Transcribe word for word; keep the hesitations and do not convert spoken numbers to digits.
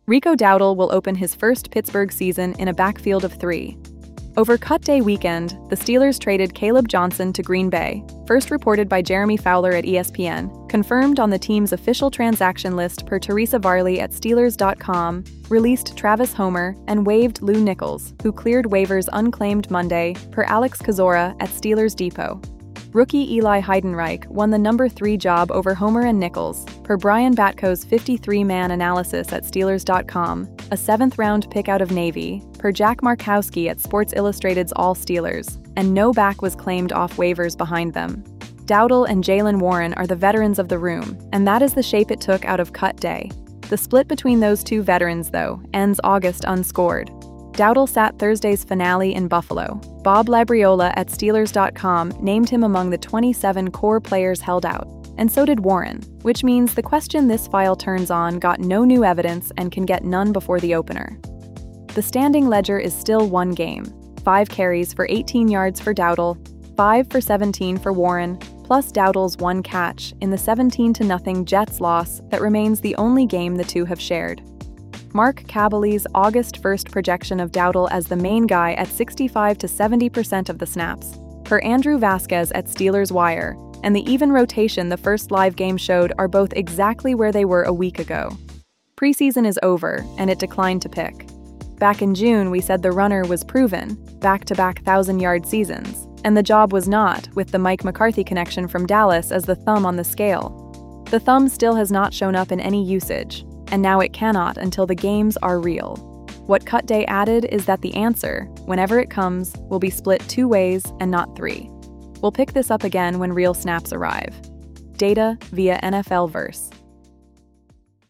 Rico Dowdle will open his first Pittsburgh season in a backfield of three. Over Cut Day weekend, the Steelers traded Caleb Johnson to Green Bay, first reported by Jeremy Fowler at E S P N, confirmed on the team's official transaction list per Teresa Varley at Steelers dot com, released Travis Homer, and waived Lou Nichols, who cleared waivers unclaimed Monday, per Alex Kozora at Steelers Depot. Rookie Eli Heidenreich won the number three job over Homer and Nichols, per Brian Batko's fifty-three man analysis at Steelers dot com, a seventh-round pick out of Navy, per Jack Markowski at Sports Illustrated's All Steelers, and no back was claimed off waivers behind them. Dowdle and Jaylen Warren are the veterans of the room, and that is the shape it took out of Cut Day. The split between those two veterans, though, ends August unscored. Dowdle sat Thursday's finale in Buffalo. Bob Labriola at Steelers dot com named him among the twenty-seven core players held out, and so did Warren, which means the question this file turns on got no new evidence and can get none before the opener. The standing ledger is still one game, five carries for eighteen yards for Dowdle, five for seventeen for Warren, plus Dowdle's one catch in the seventeen to nothing Jets loss that remains the only game the two have shared. Mark Kaboly's August first projection of Dowdle as the main guy at sixty-five to seventy percent of the snaps, per Andrew Vasquez at Steelers Wire, and the even rotation the first live game showed are both exactly where they were a week ago. Preseason is over, and it declined to pick. Back in June, we said the runner was proven, back-to-back thousand-yard seasons, and the job was not, with the Mike McCarthy connection from Dallas as the thumb on the scale. The thumb still has not shown up in any usage, and now it cannot until the games are real. What Cut Day added is that the answer, whenever it comes, will be split two ways and not three. We'll pick this up again when real snaps arrive. Data via N F L Verse.